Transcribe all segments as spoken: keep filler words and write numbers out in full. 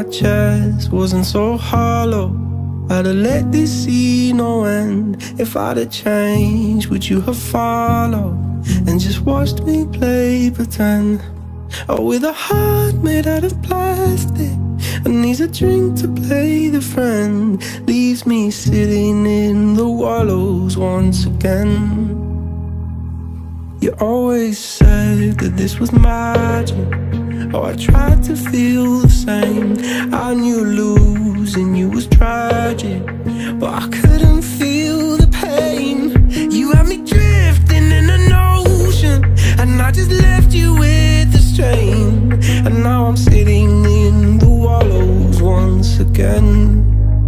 chest wasn't so hollow, I'd have let this see no end. If I'd have changed, would you have followed and just watched me play pretend? Oh, with a heart made out of plastic and needs a drink to play the friend, leaves me sitting in the wallows once again. You always said that this was magic. Oh, I tried to feel the same. I knew losing you was tragic, but I couldn't feel the pain. You had me drifting in an ocean, and I just left you with the strain. And now I'm sitting in the wallows once again.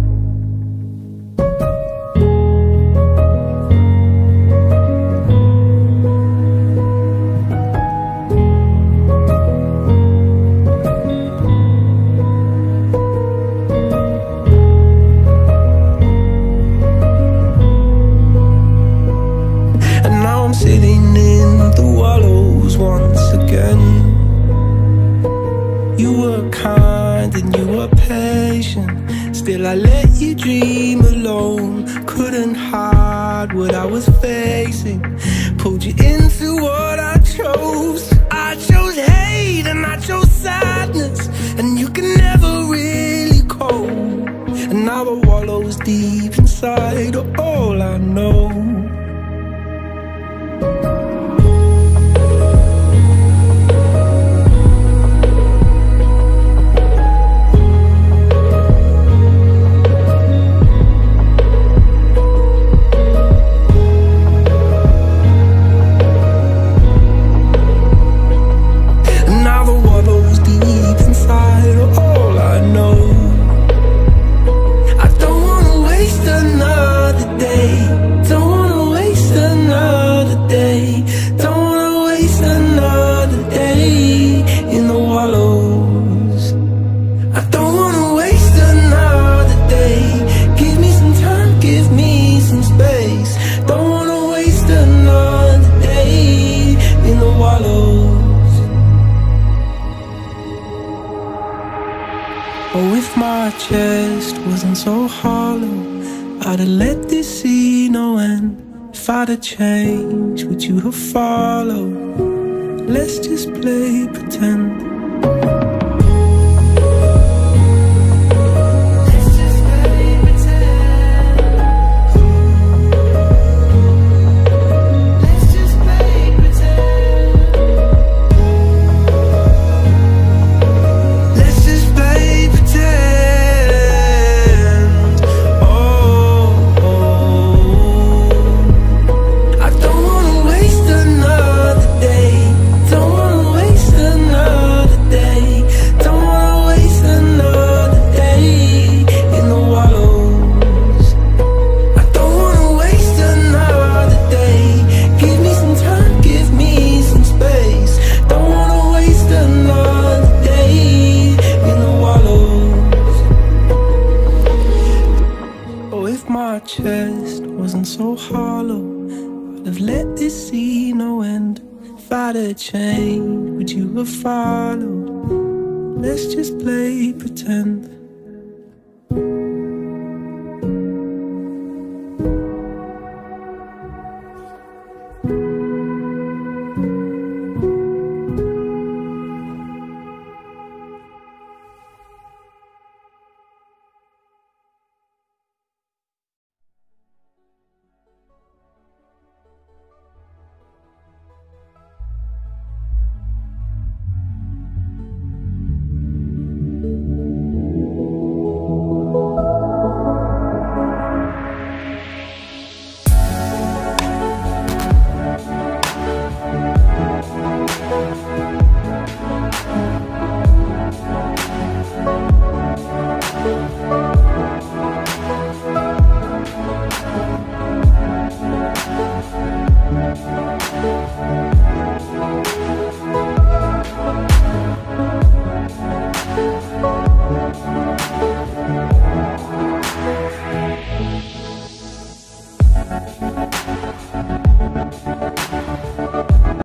Still I let you dream alone, couldn't hide what I was facing, pulled you into what I chose. I chose hate and I chose sadness, and you can never really cope. And now the wallow's deep inside are all I know. Oh, if my chest wasn't so hollow, I'd have let this see no end. If I'd have changed, would you have followed? Let's just play pretend. My chest wasn't so hollow, I'd have let this see no end. If I'd have changed, would you have followed? Let's just play pretend. We'll be right back.